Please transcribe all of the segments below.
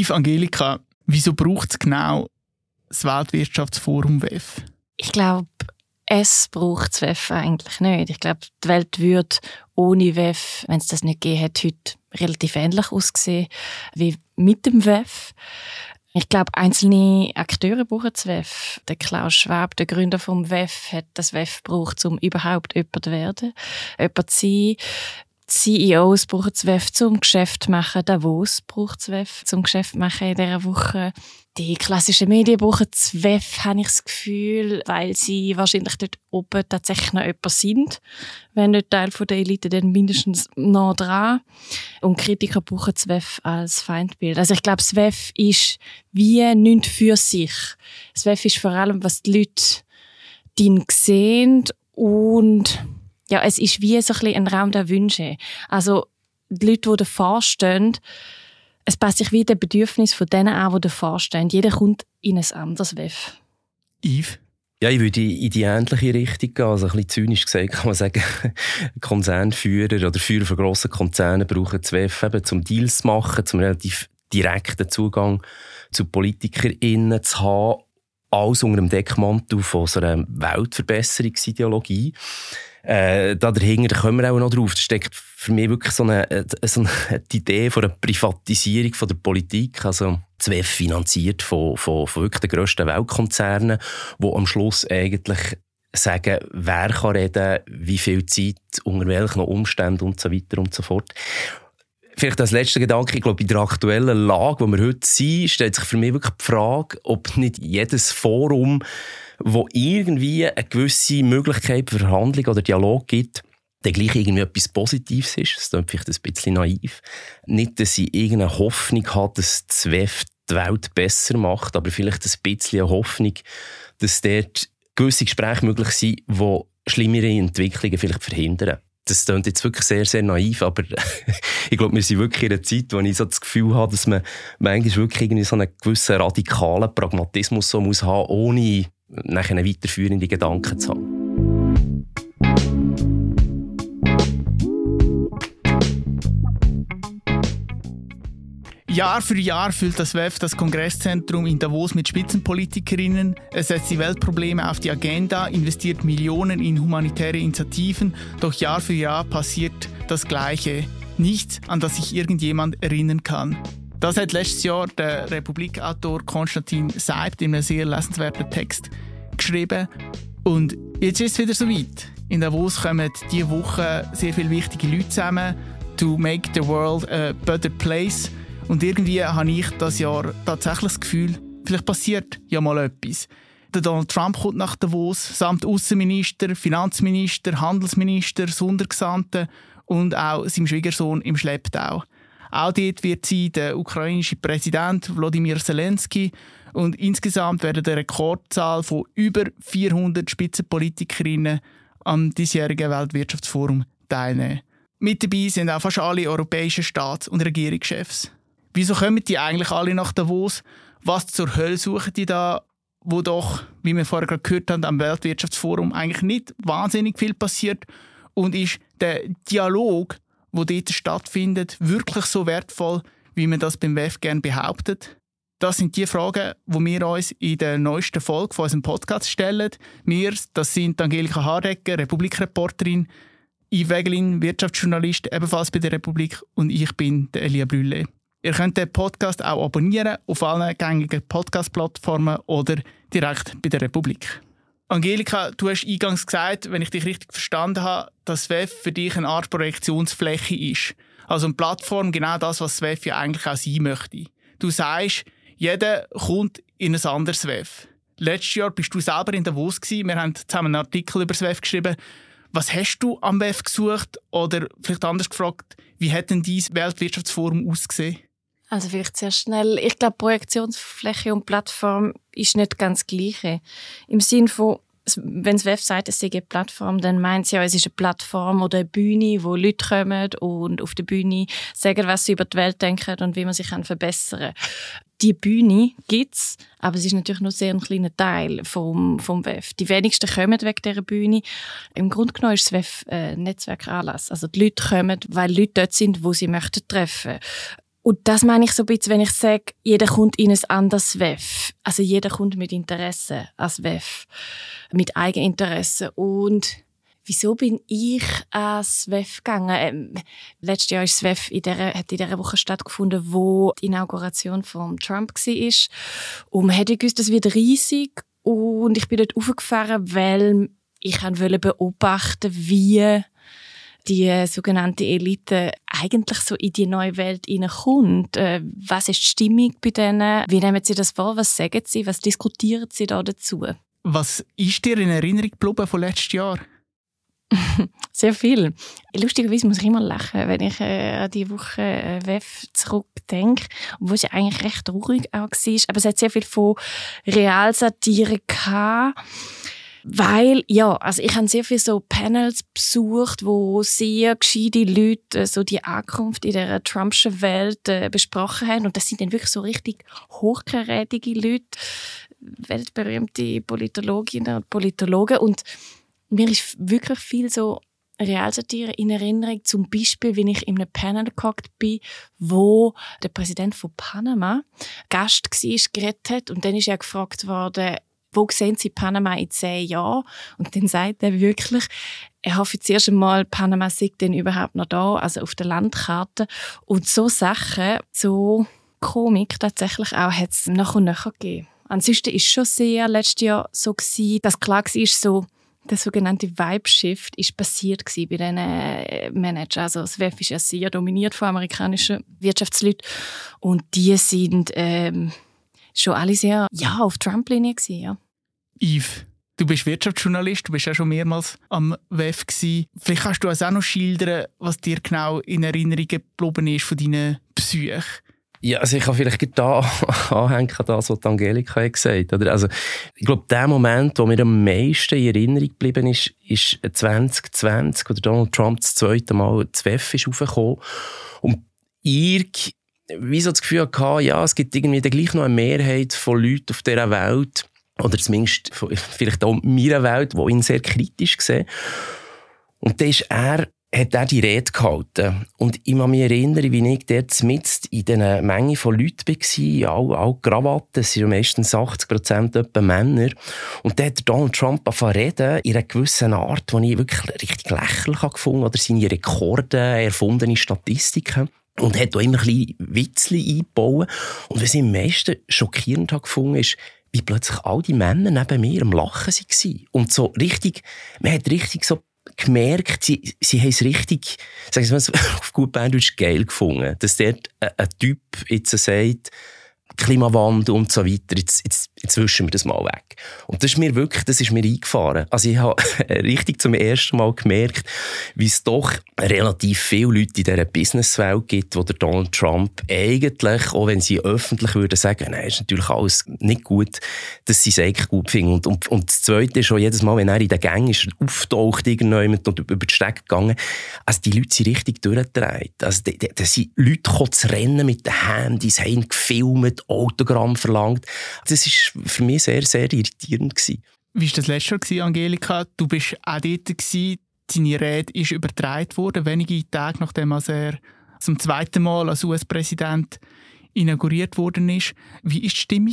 Liebe Angelika, wieso braucht es genau das Weltwirtschaftsforum WEF? Ich glaube, es braucht das WEF eigentlich nicht. Ich glaube, die Welt würde ohne WEF, wenn es das nicht gegeben hat, heute relativ ähnlich aussehen wie mit dem WEF. Ich glaube, einzelne Akteure brauchen das WEF. Der Klaus Schwab, der Gründer vom WEF, hat das WEF gebraucht, um überhaupt jemand zu werden, jemand zu sein. CEOs brauchen das WEF zum Geschäft zu machen. Davos braucht das WEF zum Geschäft zu machen in dieser Woche. Die klassischen Medien brauchen das WEF, habe ich das Gefühl, weil sie wahrscheinlich dort oben tatsächlich noch jemand sind. Wenn nicht Teil der Elite, dann mindestens noch dran. Und Kritiker brauchen das WEF als Feindbild. Also ich glaube, das WEF ist wie nichts für sich. Das WEF ist vor allem, was die Leute drin sehen, und ja, es ist wie so ein bisschen ein Raum der Wünsche. Also die Leute, die davor stehen, es passt sich wie das Bedürfnis von denen an, die davor stehen. Jeder kommt in ein anderes WEF. Yves? Ja, ich würde in die ähnliche Richtung gehen. Also ein bisschen zynisch gesagt kann man sagen, Konzernführer oder Führer von grossen Konzernen brauchen das WEF eben, um Deals zu machen, um relativ direkten Zugang zu PolitikerInnen zu haben. Alles unter dem Deckmantel von so einer Weltverbesserungsideologie. Dahinter kommen wir auch noch drauf. Da steckt für mich wirklich so die Idee von einer Privatisierung von der Politik. Also das WEF finanziert von wirklich den grössten Weltkonzernen, die am Schluss eigentlich sagen, wer kann reden, wie viel Zeit, unter welchen Umständen und so weiter und so fort. Vielleicht als letzter Gedanke, ich glaube, in der aktuellen Lage, wo wir heute sind, stellt sich für mich wirklich die Frage, ob nicht jedes Forum, wo irgendwie eine gewisse Möglichkeit für Verhandlung oder Dialog gibt, dann gleich irgendwie etwas Positives ist. Das klingt vielleicht ein bisschen naiv. Nicht, dass ich irgendeine Hoffnung habe, dass das WEF die Welt besser macht, aber vielleicht ein bisschen eine Hoffnung, dass dort gewisse Gespräche möglich sind, die schlimmere Entwicklungen vielleicht verhindern. Das klingt jetzt wirklich sehr, sehr naiv, aber ich glaube, wir sind wirklich in einer Zeit, wo ich so das Gefühl habe, dass man manchmal wirklich irgendwie so einen gewissen radikalen Pragmatismus so muss haben, ohne nachher einen weiterführenden Gedanken zu haben. Jahr für Jahr füllt das WEF das Kongresszentrum in Davos mit Spitzenpolitikerinnen. Es setzt die Weltprobleme auf die Agenda, investiert Millionen in humanitäre Initiativen. Doch Jahr für Jahr passiert das Gleiche. Nichts, an das sich irgendjemand erinnern kann. Das hat letztes Jahr der Republik-Autor Konstantin Seibt in einem sehr lesenswerten Text geschrieben. Und jetzt ist es wieder soweit. In Davos kommen diese Woche sehr viele wichtige Leute zusammen to make the world a better place. Und irgendwie habe ich das Jahr tatsächlich das Gefühl, vielleicht passiert ja mal etwas. Der Donald Trump kommt nach Davos, samt Außenminister, Finanzminister, Handelsminister, Sondergesandten und auch seinem Schwiegersohn im Schlepptau. Auch dort wird sein der ukrainische Präsident Volodymyr Zelensky. Und insgesamt werden eine Rekordzahl von über 400 Spitzenpolitikerinnen am diesjährigen Weltwirtschaftsforum teilnehmen. Mit dabei sind auch fast alle europäischen Staats- und Regierungschefs. Wieso kommen die eigentlich alle nach Davos? Was zur Hölle suchen die da, wo doch, wie wir vorher gerade gehört haben, am Weltwirtschaftsforum eigentlich nicht wahnsinnig viel passiert? Und ist der Dialog, der dort stattfindet, wirklich so wertvoll, wie man das beim WEF gerne behauptet? Das sind die Fragen, die wir uns in der neuesten Folge von unserem Podcast stellen. Wir, das sind Angelika Hardegger, Republik-Reporterin, Yves Wegelin, Wirtschaftsjournalist, ebenfalls bei der Republik, und ich bin der Elia Brülle. Ihr könnt den Podcast auch abonnieren auf allen gängigen Podcast-Plattformen oder direkt bei der Republik. Angelika, du hast eingangs gesagt, wenn ich dich richtig verstanden habe, dass WEF für dich eine Art Projektionsfläche ist. Also eine Plattform, genau das, was das WEF ja eigentlich auch sein möchte. Du sagst, jeder kommt in ein anderes WEF. Letztes Jahr bist du selber in Davos gewesen. Wir haben zusammen einen Artikel über das WEF geschrieben. Was hast du am WEF gesucht? Oder vielleicht anders gefragt, wie hat denn dein Weltwirtschaftsforum ausgesehen? Also vielleicht sehr schnell. Ich glaube, Projektionsfläche und Plattform ist nicht ganz das Gleiche. Im Sinne von, wenn das WEF sagt, es sei eine Plattform, dann meint es ja, es ist eine Plattform oder eine Bühne, wo Leute kommen und auf der Bühne sagen, was sie über die Welt denken und wie man sich verbessern kann. Die Bühne gibt's, aber es ist natürlich nur sehr ein kleiner Teil vom WEF. Die wenigsten kommen wegen dieser Bühne. Im Grunde genommen ist das WEF ein Netzwerkanlass. Also die Leute kommen, weil Leute dort sind, wo sie möchten treffen. Und das meine ich so ein bisschen, wenn ich sage, jeder kommt in ein anderes WEF. Also jeder kommt mit Interessen als WEF, mit Eigeninteressen. Und wieso bin ich ans WEF gegangen? Letztes Jahr ist das WEF hat in dieser Woche stattgefunden, wo die Inauguration von Trump war. Und man hätte gewusst, das wird riesig. Und ich bin dort raufgefahren, weil ich wollte beobachten, wie die sogenannte Elite eigentlich so in die neue Welt hineinkommt. Was ist die Stimmung bei denen? Wie nehmen sie das wahr? Was sagen sie? Was diskutieren sie da dazu? Was ist dir in Erinnerung geblieben von letztes Jahr? Sehr viel. Lustigerweise muss ich immer lachen, wenn ich an die Woche WEF zurückdenke, obwohl es ja eigentlich recht ruhig auch war. Aber es hat sehr viel von Realsatire gehabt. Weil, also ich habe sehr viele so Panels besucht, wo sehr gescheite Leute so die Ankunft in der Trumpschen Welt besprochen haben. Und das sind dann wirklich so richtig hochkarätige Leute, weltberühmte Politologinnen und Politologen. Und mir ist wirklich viel so Realsatire in Erinnerung. Zum Beispiel, wenn ich in einem Panel gehockt bin, wo der Präsident von Panama Gast war, geredet hat. Und dann ist er gefragt worden, wo sehen Sie Panama in 10 Jahren? Und dann sagt er wirklich, er hoffe zuerst einmal, Panama sei denn überhaupt noch da, also auf der Landkarte. Und so Sachen, so Komik tatsächlich auch, hat es nach und nach gegeben. Ansonsten war es schon sehr letztes Jahr so gewesen, dass klar war, so der sogenannte Vibe-Shift ist passiert bei diesen Managern. Also das WEF ist ja sehr dominiert von amerikanischen Wirtschaftsleuten. Und die sind schon alle sehr auf Trump-Linie gewesen, ja. Yves, du bist Wirtschaftsjournalist, du bist ja schon mehrmals am WEF gewesen. Vielleicht kannst du uns auch noch schildern, was dir genau in Erinnerung geblieben ist von deinen Besuchen. Ja, also ich kann vielleicht da anhängen an das, was Angelika gesagt hat. Also, ich glaube, der Moment, der mir am meisten in Erinnerung geblieben ist 2020, wo Donald Trump das zweite Mal ins WEF ist raufgekommen. Und ich wie so das Gefühl hatte, ja, es gibt irgendwie gleich noch eine Mehrheit von Leuten auf dieser Welt, oder zumindest vielleicht auch in meiner Welt, die ihn sehr kritisch sehen. Und dann hat er die Rede gehalten. Und ich kann mich erinnern, wie ich dort mitten in dieser Menge von Leuten war, alle Krawatten, es sind ja meistens 80% etwa Männer. Und dann hat Donald Trump angefangen zu reden, in einer gewissen Art, die ich wirklich richtig lächerlich gefunden habe, oder seine Rekorde, erfundene Statistiken. Und hat auch immer ein bisschen Witzchen eingebaut. Und was ich am meisten schockierend gefunden ist, wie plötzlich all die Männer neben mir am Lachen waren. Und so richtig, man hat richtig so gemerkt, sie haben es richtig, sagen wir mal, auf gut Berndeutsch geil gefunden. Dass dort ein Typ jetzt sagt, Klimawandel und so weiter, jetzt wischen wir das mal weg. Und das ist mir eingefahren. Also ich habe richtig zum ersten Mal gemerkt, wie es doch relativ viele Leute in dieser Businesswelt gibt, wo der Donald Trump eigentlich, auch wenn sie öffentlich würden sagen, nein, ist natürlich alles nicht gut, dass sie es eigentlich gut finden. Und das Zweite ist schon jedes Mal, wenn er in den Gängen ist, auftaucht irgendjemand und über die Strecke gegangen, also die Leute sind richtig durchgedreht. Also da sind Leute gekommen zu rennen mit den Handys, haben gefilmt, Autogramm verlangt. Das war für mich sehr, sehr irritierend gewesen. Wie war das letztes Jahr, Angelika? Du warst auch dort gewesen. Seine Rede ist übertragen worden, wenige Tage nachdem er zum zweiten Mal als US-Präsident inauguriert worden ist. Wie war die Stimmung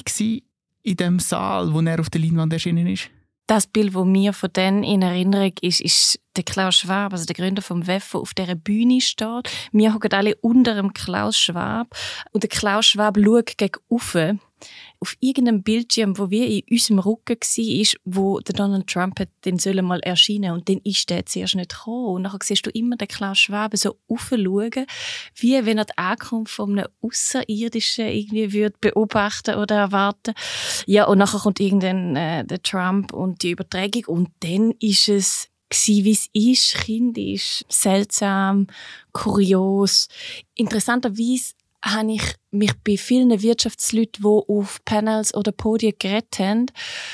in dem Saal, wo er auf der Leinwand erschienen ist? Das Bild, das mir von denen in Erinnerung ist der Klaus Schwab, also der Gründer vom WEF, der auf dieser Bühne steht. Wir hocken alle unter dem Klaus Schwab. Und der Klaus Schwab schaut gegen oben auf irgendeinem Bildschirm, wo wir in unserem Rücken war, wo der Donald Trump den sollen mal erscheinen. Und dann ist der zuerst nicht gekommen. Und nachher siehst du immer den Klaus Schwab so aufschauen, wie wenn er die Ankunft von einem Außerirdischen irgendwie würde beobachten oder erwarten. Ja, und nachher kommt irgendwann der Trump und die Übertragung. Und dann ist es wie es ist, kindisch, seltsam, kurios. Interessanterweise habe ich mich bei vielen Wirtschaftsleuten, die auf Panels oder Podien geredet haben,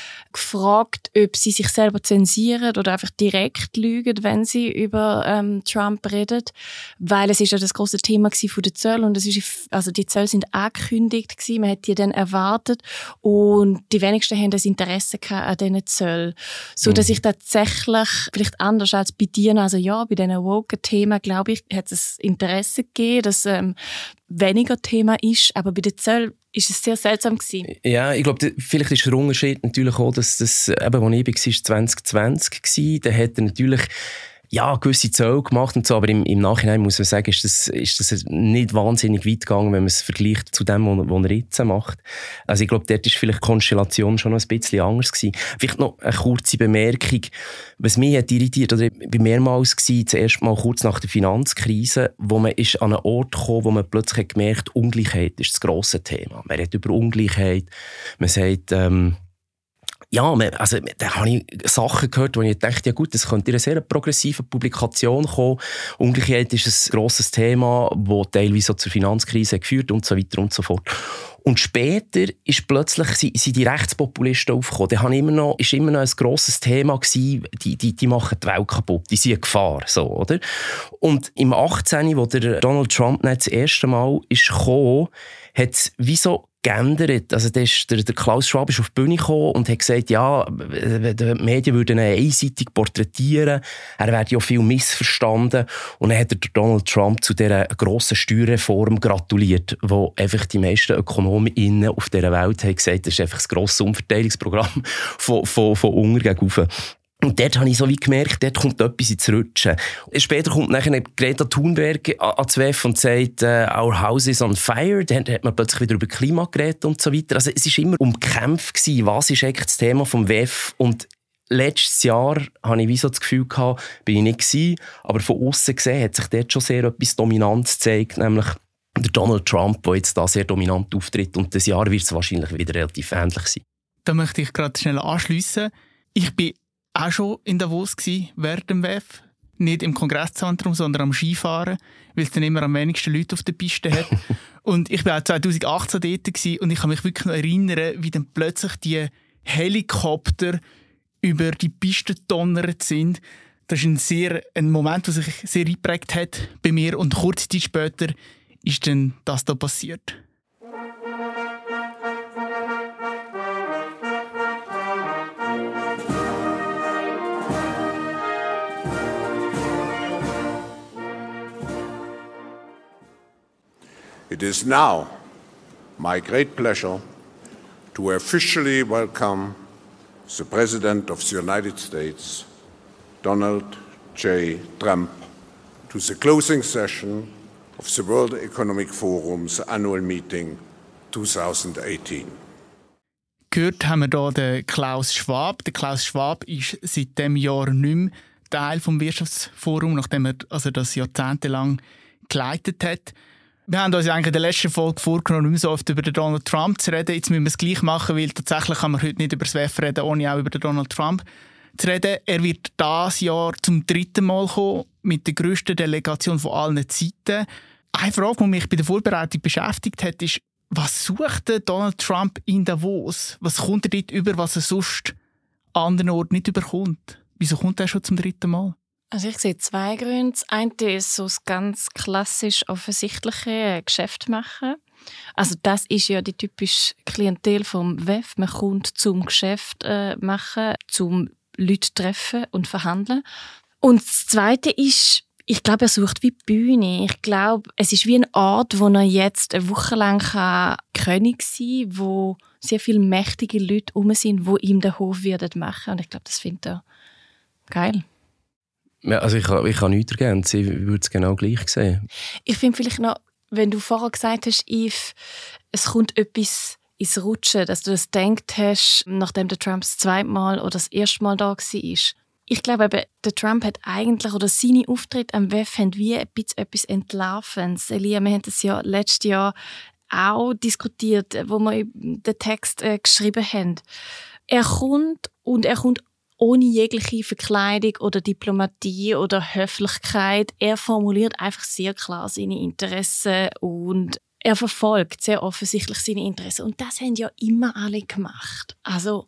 gefragt, ob sie sich selber zensieren oder einfach direkt lügen, wenn sie über Trump reden, weil es ist ja das große Thema von den Zöllen und also die Zölle sind angekündigt gewesen, man hat die dann erwartet und die wenigsten haben das Interesse gehabt an diesen Zöllen, so dass ich tatsächlich vielleicht anders als bei dir, also ja, bei diesen woken Themen, glaube ich, hat es Interesse gegeben, dass weniger Thema ist, aber bei den Zöllen ist es sehr seltsam gewesen. Ja, ich glaube, vielleicht ist der Unterschied natürlich auch, dass das, eben, als ich war, 2020 war, da hat er natürlich gewisse Zölle gemacht und so, aber im Nachhinein muss man sagen, ist das nicht wahnsinnig weit gegangen, wenn man es vergleicht zu dem, was er jetzt macht. Also ich glaube, dort ist vielleicht die Konstellation schon noch ein bisschen anders gewesen. Vielleicht noch eine kurze Bemerkung, was mich hat irritiert, oder ich war mehrmals gewesen, zuerst mal kurz nach der Finanzkrise, wo man ist an einen Ort gekommen, wo man plötzlich hat gemerkt, Ungleichheit ist das grosse Thema. Man redet über Ungleichheit, man sagt, da habe ich Sachen gehört, wo ich dachte, ja gut, das könnte in einer sehr progressiven Publikation kommen. Ungleichheit ist ein grosses Thema, das teilweise zur Finanzkrise geführt und so weiter und so fort. Und später ist plötzlich sind die Rechtspopulisten aufgekommen. Da ist immer noch ein grosses Thema gewesen, die machen die Welt kaputt, die sind eine Gefahr, so, oder? Und im 18., wo der Donald Trump das erste Mal ist gekommen, hat es wie so geändert. Also der Klaus Schwab ist auf die Bühne gekommen und hat gesagt, ja, die Medien würden ihn einseitig porträtieren, er werde ja viel missverstanden. Und dann hat Donald Trump zu dieser grossen Steuerreform gratuliert, wo einfach die meisten ÖkonomInnen auf dieser Welt haben gesagt, das ist einfach das grosse Umverteilungsprogramm von unten gegen oben. Und dort habe ich so wie gemerkt, dort kommt etwas ins Rutschen. Später kommt nachher Greta Thunberg ans WEF und sagt, our house is on fire. Dann hat man plötzlich wieder über Klima geredet und so weiter. Also es war immer umkämpft gewesen, was ist eigentlich das Thema vom WEF. Und letztes Jahr hatte ich wie so das Gefühl gehabt, bin ich nicht gewesen, aber von außen gesehen hat sich dort schon sehr etwas Dominantes gezeigt, nämlich der Donald Trump, der jetzt da sehr dominant auftritt. Und das Jahr wird es wahrscheinlich wieder relativ ähnlich sein. Da möchte ich gerade schnell anschliessen. Ich bin auch schon in Davos während dem WEF. Nicht im Kongresszentrum, sondern am Skifahren, weil es dann immer am wenigsten Leute auf der Piste hat. Und ich war auch 2018 dort und ich kann mich wirklich noch erinnern, wie dann plötzlich die Helikopter über die Piste donnert sind. Das ist ein Moment, der sich sehr eingeprägt hat bei mir. Und kurze Zeit später ist dann das da passiert. It is now my great pleasure to officially welcome the President of the United States, Donald J. Trump, to the closing session of the World Economic Forum's annual meeting 2018. Gehört haben wir hier den Klaus Schwab. Der Klaus Schwab ist seit diesem Jahr nicht mehr Teil des Wirtschaftsforums, nachdem er das jahrzehntelang geleitet hat. Wir haben uns eigentlich in der letzten Folge vorgenommen, nicht mehr so oft über den Donald Trump zu reden. Jetzt müssen wir es gleich machen, weil tatsächlich kann man heute nicht über das WEF reden, ohne auch über den Donald Trump zu reden. Er wird dieses Jahr zum 3. Mal kommen, mit der grössten Delegation von allen Zeiten. Eine Frage, die mich bei der Vorbereitung beschäftigt hat, ist, was sucht Donald Trump in Davos? Was kommt er dort über, was er sonst an anderen Orten nicht überkommt? Wieso kommt er schon zum 3. Mal? Also ich sehe 2 Gründe. Das eine ist so das ganz klassisch offensichtliche Geschäft machen. Also das ist ja die typische Klientel vom WEF. Man kommt zum Geschäft machen, zum Leute treffen und verhandeln. Und das Zweite ist, ich glaube, er sucht wie Bühne. Ich glaube, es ist wie ein Ort, wo er jetzt eine Woche lang König sein kann, wo sehr viele mächtige Leute herum sind, die ihm den Hof werden machen. Und ich glaube, das findet er geil. Ja, also ich kann nichts ergänzen. Ich würde es genau gleich sehen. Ich finde vielleicht noch, wenn du vorher gesagt hast, Yves, es kommt etwas ins Rutschen, dass du das gedacht hast, nachdem der Trump das 2. Mal oder das 1. Mal da war. Ich glaube eben, der Trump hat eigentlich, oder seine Auftritte am WEF haben wie ein bisschen etwas Entlarvendes. Elia, wir haben das ja letztes Jahr auch diskutiert, wo wir den Text geschrieben haben. Er kommt ohne jegliche Verkleidung oder Diplomatie oder Höflichkeit. Er formuliert einfach sehr klar seine Interessen und er verfolgt sehr offensichtlich seine Interessen. Und das haben ja immer alle gemacht. Also,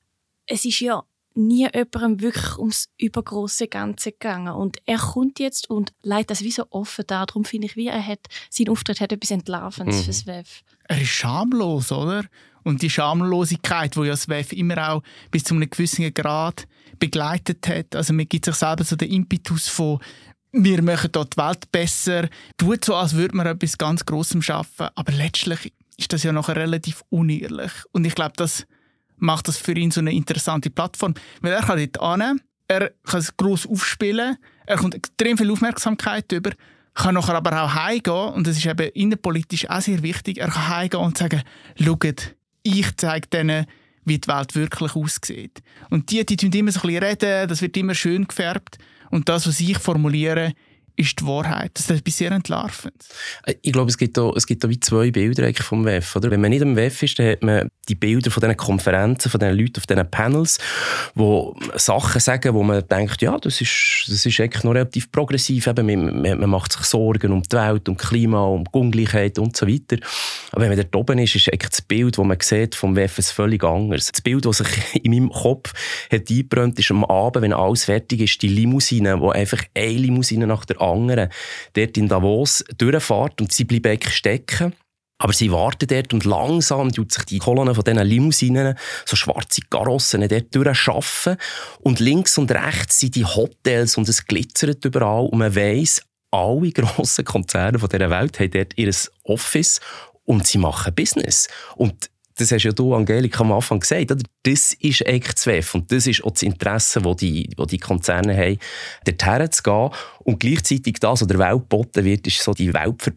es ist ja nie jemandem wirklich ums übergrosse Ganze gegangen. Und er kommt jetzt und leitet das wie so offen da. Darum finde ich, sein Auftritt hat etwas Entlarvendes fürs WEF. Er ist schamlos, oder? Und die Schamlosigkeit, die ja das WEF immer auch bis zu einem gewissen Grad begleitet hat. Also man gibt sich selber so den Impetus von wir machen dort die Welt besser, tut so, als würde man etwas ganz Grossem schaffen, aber letztlich ist das ja nachher relativ unehrlich. Und ich glaube, das macht das für ihn so eine interessante Plattform. Weil er kann dort hin, er kann es gross aufspielen, er kommt extrem viel Aufmerksamkeit über, kann nachher aber auch heimgehen, und das ist eben innenpolitisch auch sehr wichtig, er kann heimgehen und sagen, schaut, ich zeige denen, wie die Welt wirklich aussieht. Und die tun immer so ein bisschen reden, das wird immer schön gefärbt. Und das, was ich formuliere, ist die Wahrheit. Das ist etwas sehr Entlarvendes. Ich glaube, es gibt da wie zwei Bilder eigentlich vom WEF. Oder? Wenn man nicht am WEF ist, dann hat man die Bilder von diesen Konferenzen, von diesen Leuten auf diesen Panels, die Sachen sagen, wo man denkt, ja, das ist eigentlich noch relativ progressiv. Eben, man macht sich Sorgen um die Welt, um Klima, um die Ungleichheit und so weiter. Aber wenn man dort oben ist eigentlich das Bild, das man sieht vom WEF, ein völlig anderes. Das Bild, das sich in meinem Kopf hat eingebrannt, ist am Abend, wenn alles fertig ist, die Limousine, wo einfach eine Limousine nach der anderen dort in Davos durchfährt und sie bleiben eigentlich stecken. Aber sie warten dort und langsam tut sich die Kolonne von diesen Limousinen, so schwarze Karossen, dort durchschaffen. Und links und rechts sind die Hotels und es glitzert überall. Und man weiss, alle grossen Konzerne von dieser Welt haben dort ihr Office und sie machen Business. Und das hast ja du, Angelika, am Anfang gesagt, oder? Das ist eigentlich das WEF und das ist auch das Interesse, das die Konzerne haben, dorthin zu gehen. Und gleichzeitig das, was der Welt geboten wird, ist so die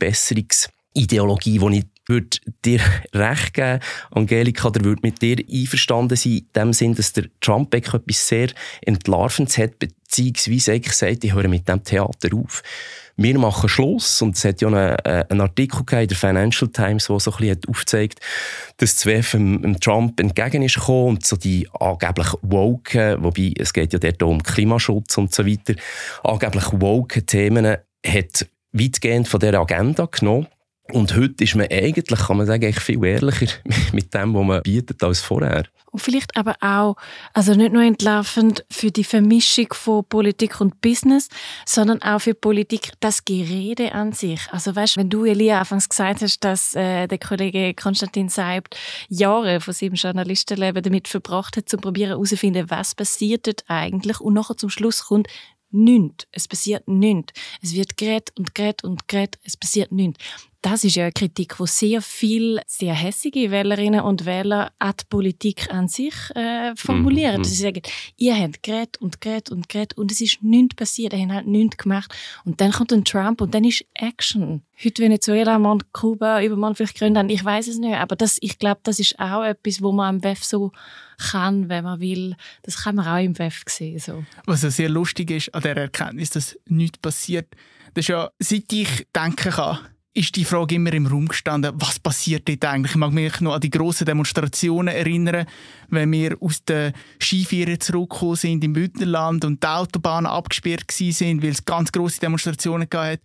Weltverbesserungsideologie, die ich würde dir recht geben, Angelika, oder würde mit dir einverstanden sein, in dem Sinn, dass der Trump etwas sehr Entlarvendes hat, beziehungsweise eigentlich sagt, ich höre mit dem Theater auf. Wir machen Schluss, und es hat ja einen Artikel in der Financial Times, der so ein bisschen aufzeigt, dass das WEF dem Trump entgegen ist gekommen und so die angeblich woke, wobei es geht ja dort auch um Klimaschutz und so weiter, angeblich woke Themen hat weitgehend von dieser Agenda genommen. Und heute ist man eigentlich, kann man sagen, viel ehrlicher mit dem, was man bietet, als vorher. Und vielleicht aber auch, also nicht nur entlarvend für die Vermischung von Politik und Business, sondern auch für Politik das Gerede an sich. Also weißt, wenn du, Elia, anfangs gesagt hast, dass der Kollege Konstantin Seibt Jahre von seinem Journalistenleben damit verbracht hat, zu probieren herauszufinden, was passiert dort eigentlich, und nachher zum Schluss kommt nichts. Es passiert nichts. Es wird geredet und geredet und geredet. Es passiert nichts. Das ist ja eine Kritik, die sehr viele, sehr hässige Wählerinnen und Wähler an die Politik an sich formulieren. Dass sie sagen, ihr habt geredet und geredet und geredet und es ist nichts passiert. Ihr habt halt nichts gemacht. Und dann kommt ein Trump und dann ist Action. Heute Venezuela, morgen Kuba, übermorgen vielleicht Grönland, ich weiss es nicht. Aber ich glaube, das ist auch etwas, wo man am WEF so kann, wenn man will. Das kann man auch im WEF sehen. So. Was ja sehr lustig ist an der Erkenntnis, dass nichts passiert, das ist ja, seit ich denken kann, ist die Frage immer im Raum gestanden, was passiert dort eigentlich? Ich mag mich noch an die grossen Demonstrationen erinnern, wenn wir aus den Skiferien zurückgekommen sind im Bündnerland und die Autobahnen abgesperrt waren, weil es ganz grosse Demonstrationen gab.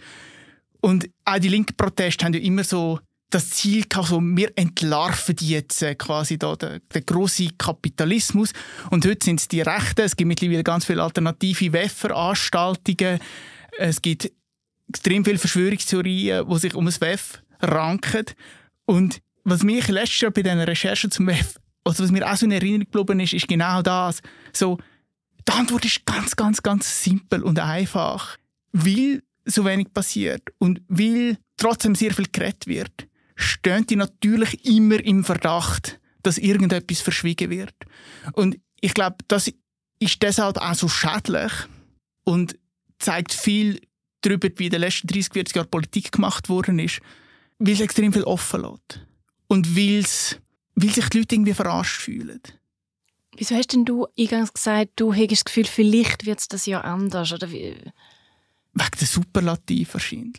Und auch die linken Proteste haben ja immer so das Ziel gehabt, so, wir entlarven jetzt quasi da den grossen Kapitalismus. Und heute sind es die Rechten. Es gibt mittlerweile ganz viele alternative WEF-Veranstaltungen. Es gibt extrem viele Verschwörungstheorien, die sich um das WEF ranken. Und was mich letztes Jahr bei diesen Recherchen zum WEF, also was mir auch so in Erinnerung geblieben ist, ist genau das. So, die Antwort ist ganz, ganz, ganz simpel und einfach. Weil so wenig passiert und weil trotzdem sehr viel geredet wird, stehen die natürlich immer im Verdacht, dass irgendetwas verschwiegen wird. Und ich glaube, das ist deshalb auch so schädlich und zeigt viel darüber, wie in den letzten 30, 40 Jahren Politik gemacht worden ist, weil es extrem viel offen lässt. Und weil sich die Leute irgendwie verarscht fühlen. Wieso hast denn du eingangs gesagt, du hättest das Gefühl, vielleicht wird es das Jahr anders? Oder wie? Wegen der Superlativ wahrscheinlich.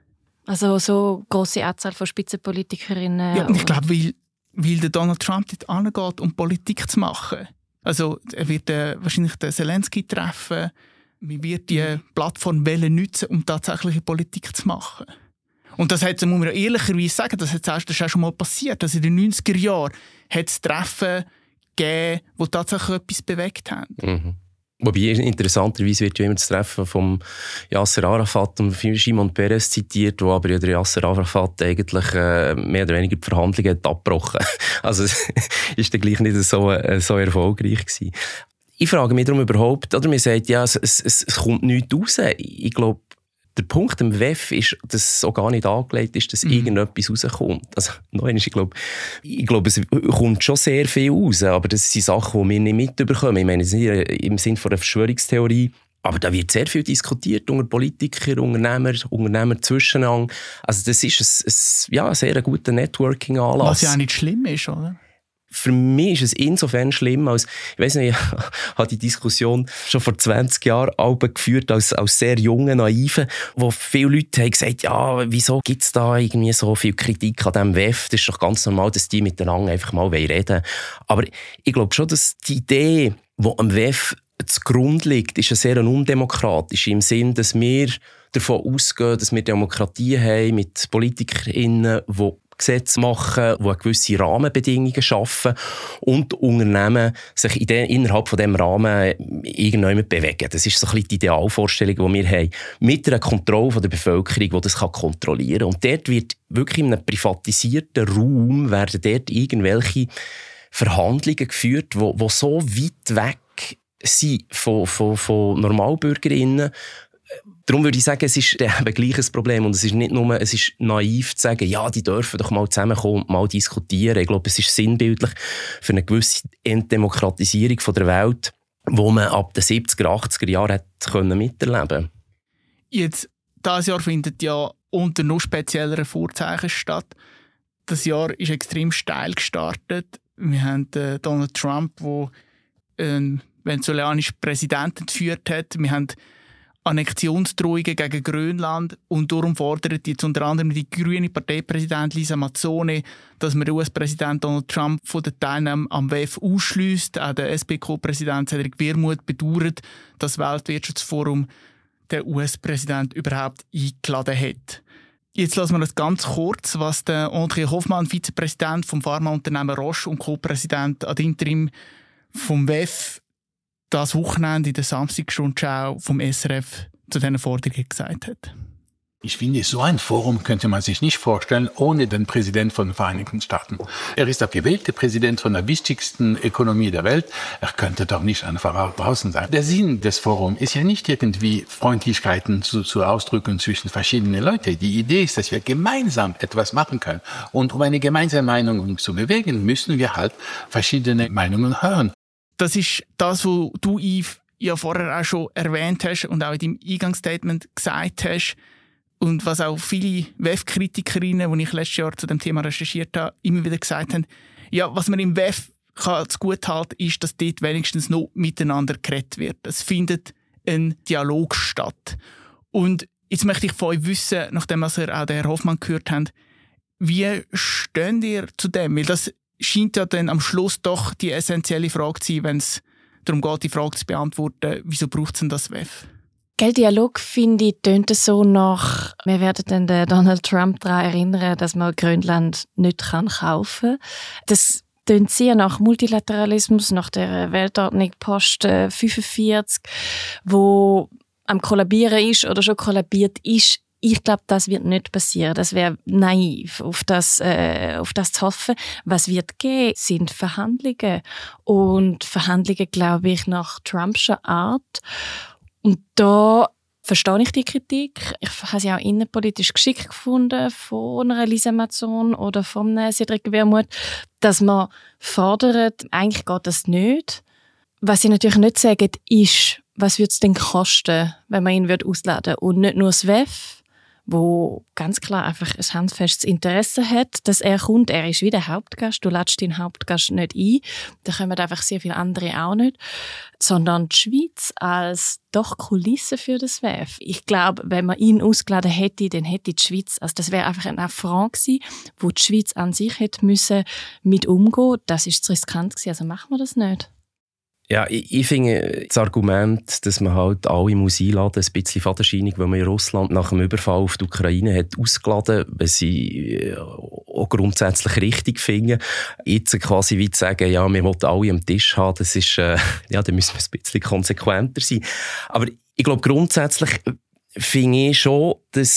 Also so grosse Anzahl von Spitzenpolitikerinnen. Ja, und ich glaube, weil der Donald Trump dort angeht, um Politik zu machen. Also er wird wahrscheinlich den Zelensky treffen. Man wird die Plattform nutzen, um tatsächliche Politik zu machen. Und das muss man ja ehrlicherweise sagen, das ist auch schon mal passiert. Also in den 90er Jahren hat es Treffen gegeben, die tatsächlich etwas bewegt haben. Mhm. Wobei, interessanterweise wird ja immer das Treffen von Yasser Arafat und Shimon Peres zitiert, wo aber ja der Yasser Arafat eigentlich mehr oder weniger die Verhandlungen hat abgebrochen. Also es ist dann gleich nicht so erfolgreich gewesen. Ich frage mich darum überhaupt, oder man sagt, ja, es kommt nichts raus. Ich glaube, Der Punkt am WEF ist, dass es auch gar nicht angelegt ist, dass irgendetwas rauskommt. Also, ich glaube, es kommt schon sehr viel raus, aber das sind Sachen, die wir nicht mitbekommen. Ich meine, es ist nicht im Sinne von einer Verschwörungstheorie, aber da wird sehr viel diskutiert unter Politikern, Unternehmer zwischeneinander. Also das ist ein sehr guter Networking-Anlass. Was ja auch nicht schlimm ist, oder? Für mich ist es insofern schlimm, als, ich weiss nicht, ich habe die Diskussion schon vor 20 Jahren geführt, als sehr junge, naive, wo viele Leute haben gesagt, ja, wieso gibt es da irgendwie so viel Kritik an diesem WEF? Das ist doch ganz normal, dass die miteinander einfach mal reden wollen. Aber ich glaube schon, dass die Idee, die am WEF zugrunde liegt, ist sehr undemokratisch, im Sinn, dass wir davon ausgehen, dass wir Demokratie haben mit PolitikerInnen, die Gesetze machen, die gewisse Rahmenbedingungen schaffen und Unternehmen sich innerhalb von diesem Rahmen irgendwann bewegen. Das ist so ein bisschen die Idealvorstellung, die wir haben. Mit einer Kontrolle von der Bevölkerung, die das kontrollieren kann. Und dort wird wirklich in einem privatisierten Raum werden dort irgendwelche Verhandlungen geführt, die so weit weg sind von Normalbürgerinnen. Darum würde ich sagen, es ist eben gleich ein Problem. Und es ist nicht nur, es ist naiv zu sagen, ja, die dürfen doch mal zusammenkommen und mal diskutieren. Ich glaube, es ist sinnbildlich für eine gewisse Entdemokratisierung von der Welt, wo man ab den 70er, 80er Jahren miterleben konnte. Jetzt, dieses Jahr findet ja unter noch spezielleren Vorzeichen statt. Das Jahr ist extrem steil gestartet. Wir haben Donald Trump, der einen venezolanischen Präsidenten entführt hat. Wir haben Annexionsdrohungen gegen Grönland und darum fordert jetzt unter anderem die grüne Parteipräsidentin Lisa Mazzone, dass man den US-Präsident Donald Trump von der Teilnahme am WEF ausschliesst. Auch der SP-Co-Präsident Cedric Wermuth bedauert, dass das Weltwirtschaftsforum den US-Präsident überhaupt eingeladen hat. Jetzt lassen wir das ganz kurz, was der André Hoffmann, Vizepräsident vom Pharmaunternehmen Roche und Co-Präsident ad interim vom WEF, das Wochenende in der Samstagsrundschau vom SRF zu diesen Forderungen gesagt hat. Ich finde, so ein Forum könnte man sich nicht vorstellen ohne den Präsidenten von den Vereinigten Staaten. Er ist der gewählte Präsident von der wichtigsten Ökonomie der Welt. Er könnte doch nicht einfach draußen sein. Der Sinn des Forums ist ja nicht irgendwie Freundlichkeiten zu ausdrücken zwischen verschiedenen Leuten. Die Idee ist, dass wir gemeinsam etwas machen können. Und um eine gemeinsame Meinung zu bewegen, müssen wir halt verschiedene Meinungen hören. Das ist das, was du, Yves, ja vorher auch schon erwähnt hast und auch in deinem Eingangsstatement gesagt hast und was auch viele WEF-Kritikerinnen, die ich letztes Jahr zu dem Thema recherchiert habe, immer wieder gesagt haben, ja, was man im WEF zu gut halten, ist, dass dort wenigstens noch miteinander geredet wird. Es findet ein Dialog statt. Und jetzt möchte ich von euch wissen, nachdem wir auch den Herrn Hoffmann gehört haben, wie steht ihr zu dem? Weil das scheint ja dann am Schluss doch die essentielle Frage zu sein, wenn es darum geht, die Frage zu beantworten, wieso braucht es denn das WEF? Dialog, finde ich, tönt so nach, wir werden dann den Donald Trump daran erinnern, dass man Grönland nicht kaufen kann. Das tönt sehr nach Multilateralismus, nach der Weltordnung Post 45, wo am Kollabieren ist oder schon kollabiert ist. Ich glaube, das wird nicht passieren. Das wäre naiv, auf das zu hoffen. Was wird gehen, sind Verhandlungen. Und Verhandlungen, glaube ich, nach Trumpscher Art. Und da verstehe ich die Kritik. Ich habe sie auch innenpolitisch geschickt gefunden von einer Lisa Mazzone oder von Cedric Wermuth, dass man fordert, eigentlich geht das nicht. Was sie natürlich nicht sagen, ist, was würde es denn kosten, wenn man ihn ausladen würde? Und nicht nur das WEF, wo ganz klar einfach ein handfestes Interesse hat, dass er kommt. Er ist wie der Hauptgast. Du lädst den Hauptgast nicht ein. Da kommen einfach sehr viele andere auch nicht. Sondern die Schweiz als doch Kulisse für das WEF. Ich glaube, wenn man ihn ausgeladen hätte, dann hätte die Schweiz, also das wäre einfach ein Affront gewesen, wo die Schweiz an sich hätte müssen mit umgehen. Das ist zu riskant gewesen. Also machen wir das nicht. Ja, ich finde das Argument, dass man halt alle muss einladen, ein bisschen fadenscheinig, weil man in Russland nach dem Überfall auf die Ukraine hat ausgeladen, was sie auch grundsätzlich richtig finden. Jetzt quasi wie zu sagen, ja, wir wollen alle am Tisch haben, das ist, ja, da müssen wir ein bisschen konsequenter sein. Aber ich glaube, grundsätzlich finde ich schon, dass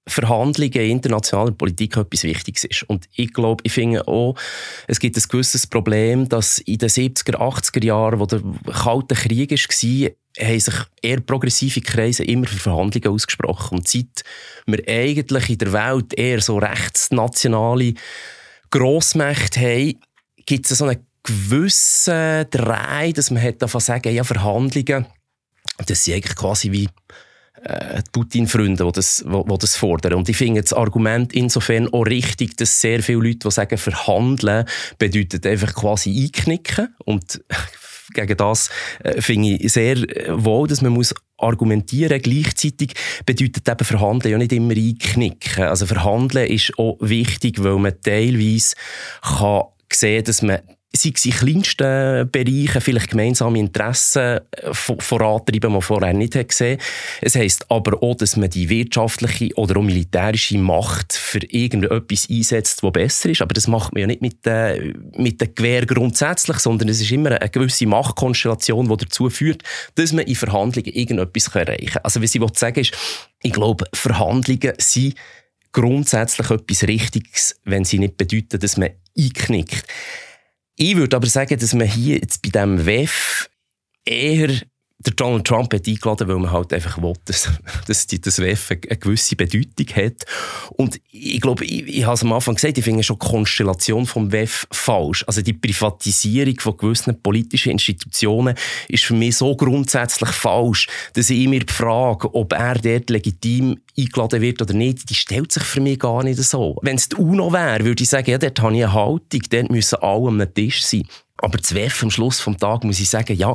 Verhandlungen in internationaler Politik etwas Wichtiges ist. Und ich finde auch, es gibt ein gewisses Problem, dass in den 70er, 80er Jahren, wo der Kalte Krieg war, haben sich eher progressive Kreise immer für Verhandlungen ausgesprochen. Und seit wir eigentlich in der Welt eher so rechtsnationale Grossmächte haben, gibt es so einen gewissen Dreh, dass man davon sagen, ja, Verhandlungen, das sind eigentlich quasi wie die Putin-Freunde, die das fordern. Und ich finde das Argument insofern auch richtig, dass sehr viele Leute, die sagen, verhandeln bedeutet einfach quasi einknicken. Und gegen das finde ich sehr wohl, dass man muss argumentieren. Gleichzeitig bedeutet eben Verhandeln ja nicht immer einknicken. Also Verhandeln ist auch wichtig, weil man teilweise kann sehen, dass man sei es in kleinsten Bereichen vielleicht gemeinsame Interessen vorantreiben, die man vorher nicht gesehen hat. Es heisst aber auch, dass man die wirtschaftliche oder auch militärische Macht für irgendetwas einsetzt, das besser ist. Aber das macht man ja nicht mit den Gewehr grundsätzlich, sondern es ist immer eine gewisse Machtkonstellation, die dazu führt, dass man in Verhandlungen irgendetwas erreichen kann. Also was ich sagen ist, ich glaube, Verhandlungen sind grundsätzlich etwas Richtiges, wenn sie nicht bedeuten, dass man einknickt. Ich würde aber sagen, dass man hier jetzt bei diesem WEF eher der Donald Trump hat eingeladen, weil man halt einfach will, dass das WEF eine gewisse Bedeutung hat. Und ich glaube, ich habe es am Anfang gesagt, ich finde schon die Konstellation vom WEF falsch. Also die Privatisierung von gewissen politischen Institutionen ist für mich so grundsätzlich falsch, dass ich mir die Frage, ob er dort legitim eingeladen wird oder nicht, die stellt sich für mich gar nicht so. Wenn es die UNO wäre, würde ich sagen, ja, dort habe ich eine Haltung, dort müssen alle am Tisch sein. Aber das WEF am Schluss des Tages muss ich sagen, ja,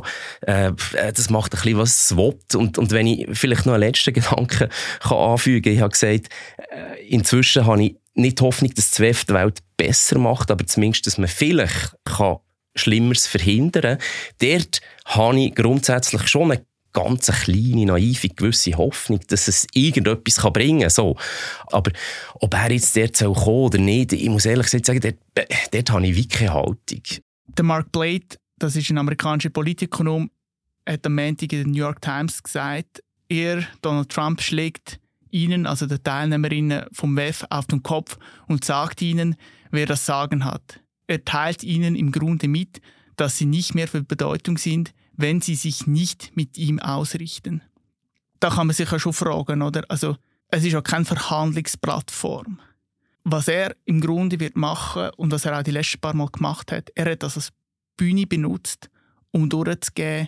das macht ein bisschen, was es will. Und wenn ich vielleicht noch einen letzten Gedanken anfügen kann, ich habe gesagt, inzwischen habe ich nicht die Hoffnung, dass das WEF die Welt besser macht, aber zumindest, dass man vielleicht Schlimmeres verhindern kann. Dort habe ich grundsätzlich schon eine ganz kleine, naive, gewisse Hoffnung, dass es irgendetwas bringen kann. So. Aber ob er jetzt dort kommen soll oder nicht, ich muss ehrlich gesagt sagen, dort habe ich wirklich keine Haltung. Der Mark Blade, das ist ein amerikanischer Politökonom, hat am Montag in der New York Times gesagt, Donald Trump, schlägt ihnen, also den Teilnehmerinnen vom WEF, auf den Kopf und sagt ihnen, wer das Sagen hat. Er teilt ihnen im Grunde mit, dass sie nicht mehr von Bedeutung sind, wenn sie sich nicht mit ihm ausrichten. Da kann man sich ja schon fragen, oder? Also, es ist ja keine Verhandlungsplattform. Was er im Grunde wird machen und was er auch die letzten paar Mal gemacht hat, er hat das als Bühne benutzt, um durchzugeben,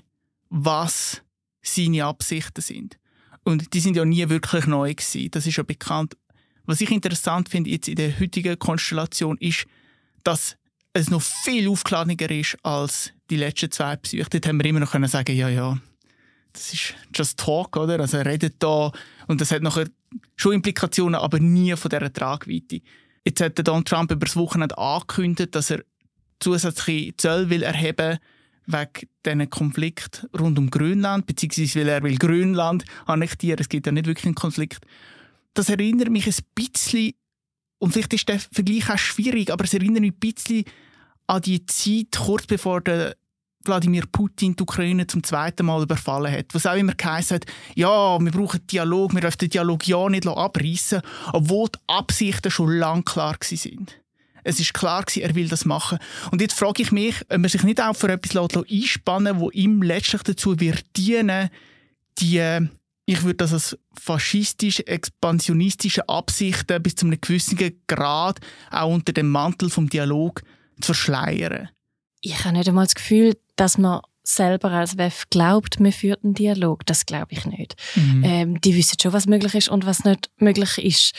was seine Absichten sind. Und die sind ja nie wirklich neu gewesen. Das ist ja bekannt. Was ich interessant finde jetzt in der heutigen Konstellation ist, dass es noch viel aufgeladener ist als die letzten 2 Besuche. Dort haben wir immer noch sagen, ja, das ist just talk, oder? Also er redet da und das hat nachher schon Implikationen, aber nie von dieser Tragweite. Jetzt hat Donald Trump über das Wochenende angekündigt, dass er zusätzliche Zölle will erheben wegen diesen Konflikt rund um Grönland, beziehungsweise weil er will Grönland annektieren. Es gibt ja nicht wirklich einen Konflikt. Das erinnert mich ein bisschen, und vielleicht ist der Vergleich auch schwierig, aber es erinnert mich ein bisschen an die Zeit, kurz bevor der Wladimir Putin die Ukraine zum 2. Mal überfallen hat. Was auch immer geheißen hat, ja, wir brauchen Dialog, wir dürfen den Dialog ja nicht abreißen, obwohl die Absichten schon lange klar waren. Es war klar, er will das machen. Und jetzt frage ich mich, ob man sich nicht auch für etwas einspannen lässt, das ihm letztlich dazu wird dienen, die, ich würde das als faschistische, expansionistische Absichten bis zu einem gewissen Grad auch unter dem Mantel vom Dialog zu verschleiern. Ich habe nicht einmal das Gefühl, dass man selber als WEF glaubt, man führt einen Dialog. Das glaube ich nicht. Die wissen schon, was möglich ist und was nicht möglich ist.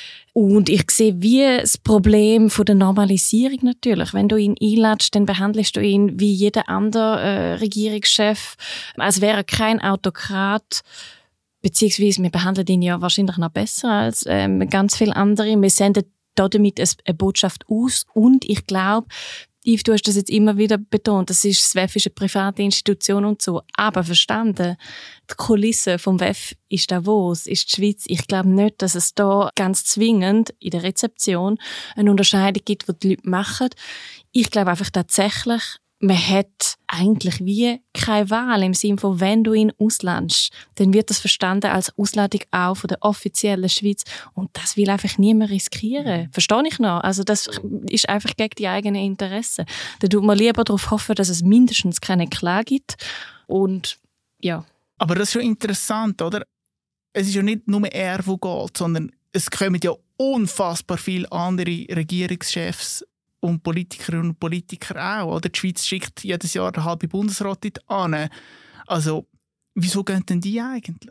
Und ich sehe wie das Problem von der Normalisierung natürlich. Wenn du ihn einlädst, dann behandelst du ihn wie jeder andere Regierungschef, als wäre er kein Autokrat. Beziehungsweise wir behandeln ihn ja wahrscheinlich noch besser als ganz viele andere. Wir senden damit eine Botschaft aus. Und ich glaube, Yves, du hast das jetzt immer wieder betont, das WEF ist eine private Institution und so. Aber verstanden, die Kulisse vom WEF ist Davos, ist die Schweiz. Ich glaube nicht, dass es da ganz zwingend in der Rezeption eine Unterscheidung gibt, die die Leute machen. Ich glaube einfach tatsächlich, man hat eigentlich wie keine keine Wahl im Sinne von, wenn du ihn ausländst, dann wird das verstanden als Ausladung auch von der offiziellen Schweiz. Und das will einfach niemand riskieren. Verstehe ich noch? Also das ist einfach gegen die eigenen Interessen. Da tut man lieber darauf hoffen, dass es mindestens keine Klage gibt. Und ja. Aber das ist schon interessant, oder? Es ist ja nicht nur er, der geht, sondern es kommen ja unfassbar viele andere Regierungschefs und Politikerinnen und Politiker auch. Oder? Die Schweiz schickt jedes Jahr den halben Bundesrat an. Also, wieso gehen denn die eigentlich?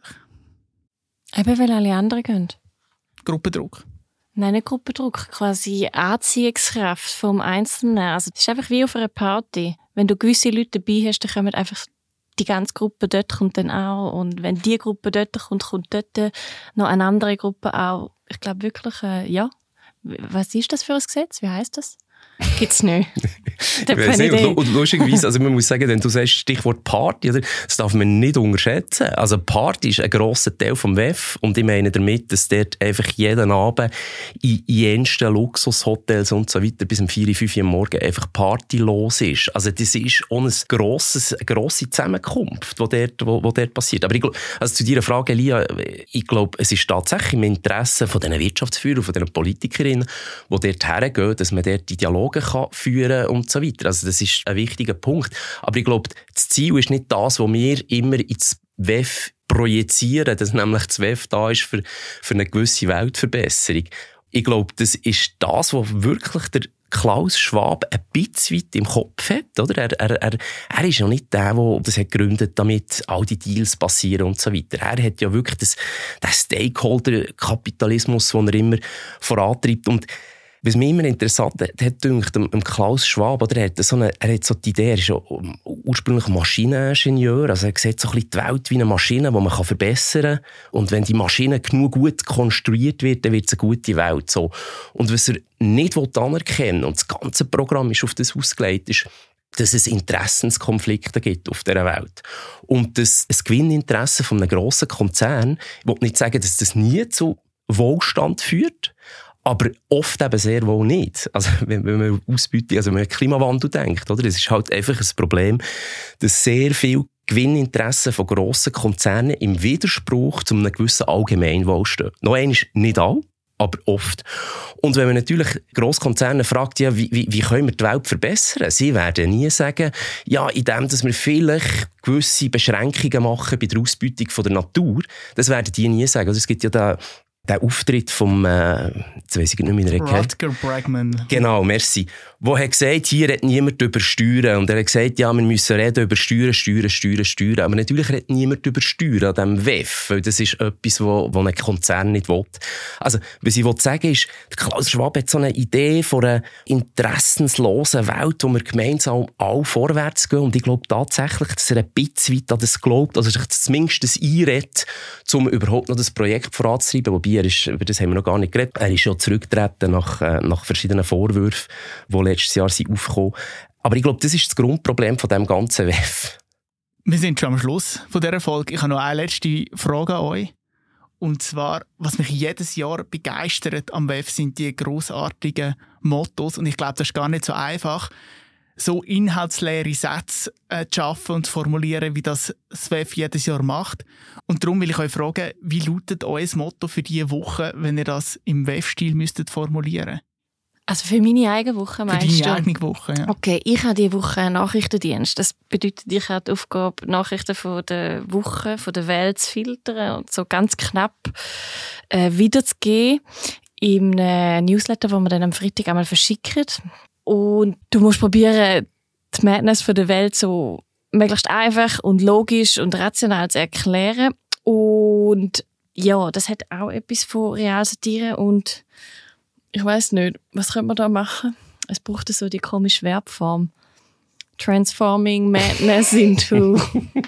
Eben, weil alle anderen gehen. Gruppendruck? Nein, nicht Gruppendruck. Quasi Anziehungskraft vom Einzelnen. Also, es ist einfach wie auf einer Party. Wenn du gewisse Leute dabei hast, dann kommen einfach die ganze Gruppe dort kommt dann auch. Und wenn die Gruppe dort kommt, kommt dort noch eine andere Gruppe auch. Ich glaube wirklich, ja. Was ist das für ein Gesetz? Wie heisst das? Gibt's nicht. Ich weiss nicht. Und lustigerweise, also man muss sagen, wenn du sagst Stichwort Party, oder, das darf man nicht unterschätzen. Also Party ist ein grosser Teil vom WEF und ich meine damit, dass dort einfach jeden Abend in jensten Luxushotels und so weiter bis um 4, 5 Uhr morgens einfach Party los ist. Also das ist auch eine grosse Zusammenkunft, die dort passiert. Aber ich glaube, also zu deiner Frage, Elia, ich glaube, es ist tatsächlich im Interesse von diesen Wirtschaftsführern, von diesen Politikerinnen, die dort hergehen, dass man dort die Dialoge kann führen und so weiter. Also das ist ein wichtiger Punkt. Aber ich glaube, das Ziel ist nicht das, was wir immer ins WEF projizieren, dass nämlich das WEF da ist für eine gewisse Weltverbesserung. Ich glaube, das ist das, was wirklich der Klaus Schwab ein bisschen weit im Kopf hat. Oder? Er ist ja nicht der das hat gegründet, damit all die Deals passieren und so weiter. Er hat ja wirklich den Stakeholder-Kapitalismus, den er immer vorantreibt. Und was mich immer interessant hat, dünkt, Klaus Schwab, oder? Er hat so die Idee, er ist ja ursprünglich Maschineningenieur, also er sieht so ein bisschen die Welt wie eine Maschine, die man verbessern kann. Und wenn die Maschine genug gut konstruiert wird, dann wird es eine gute Welt. So. Und was er nicht anerkennen will, und das ganze Programm ist auf das ausgelegt, ist, dass es Interessenskonflikte gibt auf dieser Welt. Und das Gewinninteresse von einem grossen Konzern, ich will nicht sagen, dass das nie zu Wohlstand führt, aber oft eben sehr wohl nicht. Also, wenn man Ausbeutung, also wenn man Klimawandel denkt, oder? Es ist halt einfach ein Problem, dass sehr viel Gewinninteressen von grossen Konzernen im Widerspruch zu einem gewissen Allgemeinwohl stehen. Noch einmal, nicht all, aber oft. Und wenn man natürlich Grosskonzerne fragt, ja, wie können wir die Welt verbessern? Sie werden nie sagen, ja, indem dass wir vielleicht gewisse Beschränkungen machen bei der Ausbeutung von der Natur. Das werden die nie sagen. Also, es gibt ja der Auftritt vom, jetzt weiss ich nicht mehr, Rutger Bregman. Genau, merci. Wo hat gesagt, hier redet niemand über Steuern. Und er hat gesagt, ja, wir müssen reden über Steuern. Aber natürlich redet niemand über Steuern an diesem WEF, weil das ist etwas, wo ein Konzern nicht will. Also, was ich sagen ist, der Klaus Schwab hat so eine Idee von einer interessenslosen Welt, wo wir gemeinsam alle vorwärts gehen. Und ich glaube tatsächlich, dass er ein bisschen weit an das glaubt, also sich zumindest das einredet, um überhaupt noch das Projekt voranzutreiben. Wobei über das haben wir noch gar nicht geredet. Er ist schon zurückgetreten nach verschiedenen Vorwürfen, die letztes Jahr aufgekommen sind. Aber ich glaube, das ist das Grundproblem von diesem ganzen WEF. Wir sind schon am Schluss von dieser Folge. Ich habe noch eine letzte Frage an euch. Und zwar, was mich jedes Jahr begeistert am WEF, sind die grossartigen Mottos. Und ich glaube, das ist gar nicht so einfach, so inhaltsleere Sätze zu schaffen und zu formulieren, wie das WEF jedes Jahr macht. Und darum will ich euch fragen, wie lautet euer Motto für diese Woche, wenn ihr das im WEF-Stil formulieren müsstet? Also für meine eigene Woche meinst du? Für deine eigene Woche, ja. Okay, ich habe diese Woche einen Nachrichtendienst. Das bedeutet, ich habe die Aufgabe, Nachrichten von der Woche, von der Welt zu filtern und so ganz knapp wiederzugeben in einem Newsletter, den wir dann am Freitag einmal verschicken. Und du musst probieren, die Madness von der Welt so möglichst einfach und logisch und rational zu erklären. Und ja, das hat auch etwas von Realsatire und ich weiss nicht, was könnte man da machen? Es braucht so die komische Verbform. Transforming Madness into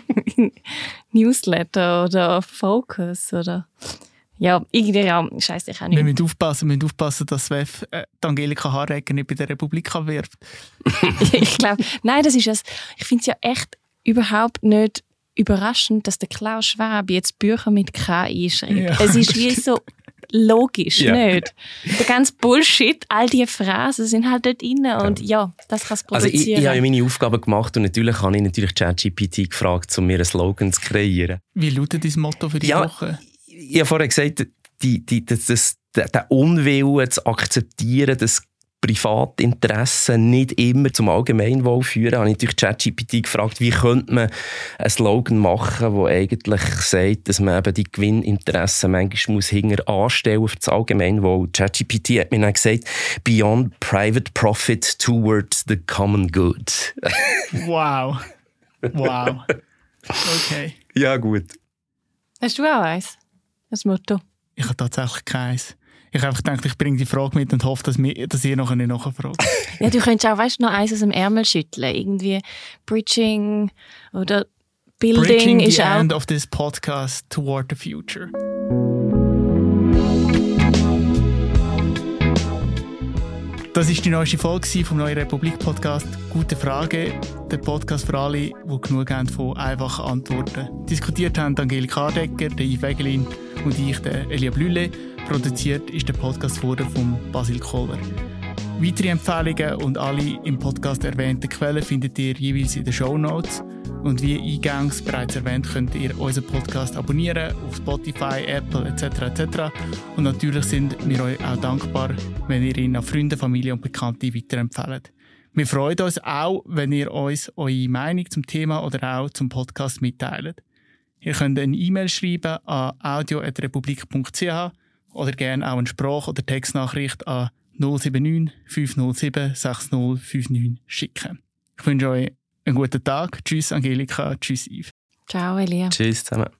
Newsletter oder Focus oder ja, irgendwie, ja, scheisse ich auch nicht. Wir müssen aufpassen, dass WEF Angelika Harregger nicht bei der Republik wirbt. Ich glaube, nein, das ist es. Ich finde es ja echt überhaupt nicht überraschend, dass der Klaus Schwab jetzt Bücher mit KI schreibt. Ja. Es ist wie so logisch, nicht? Der ganze Bullshit, all diese Phrasen sind halt dort drin und ja, das kann es produzieren. Also ich habe meine Aufgaben gemacht und natürlich habe ich ChatGPT gefragt, um mir einen Slogan zu kreieren. Wie lautet dein Motto für die Woche? Ich habe vorher gesagt, der Unwillen zu akzeptieren, dass Privatinteressen nicht immer zum Allgemeinwohl führen, habe ich durch ChatGPT gefragt, wie könnte man einen Slogan machen, der eigentlich sagt, dass man eben die Gewinninteressen manchmal hinter anstellen für das Allgemeinwohl. ChatGPT hat mir dann gesagt, beyond private profit towards the common good. Wow. Wow. Okay. Ja, gut. Hast du auch eins? Das Motto? Ich habe tatsächlich keins. Ich habe einfach gedacht, ich bringe die Frage mit und hoffe, dass ihr noch nicht nachfragt. Ja, du könntest auch, noch eins aus dem Ärmel schütteln. Irgendwie Bridging oder Building Bridging ist the auch... end of this podcast toward the future. Das war die neueste Folge vom Neue Republik-Podcast «Gute Frage», der Podcast für alle, die genug haben von einfachen Antworten. Diskutiert haben Angelika Ardecker, Yves Wegelin und ich, Elia Blühle. Produziert ist der Podcast von Basil Kohler. Weitere Empfehlungen und alle im Podcast erwähnten Quellen findet ihr jeweils in den Shownotes. Und wie eingangs bereits erwähnt, könnt ihr unseren Podcast abonnieren auf Spotify, Apple etc. Und natürlich sind wir euch auch dankbar, wenn ihr ihn an Freunde, Familie und Bekannte weiterempfehlt. Wir freuen uns auch, wenn ihr uns eure Meinung zum Thema oder auch zum Podcast mitteilt. Ihr könnt eine E-Mail schreiben an audio@republik.ch oder gerne auch eine Sprach- oder Textnachricht an 079 507 6059 schicken. Ich wünsche euch einen guten Tag. Tschüss Angelika, tschüss Yves. Ciao Elia. Tschüss zusammen.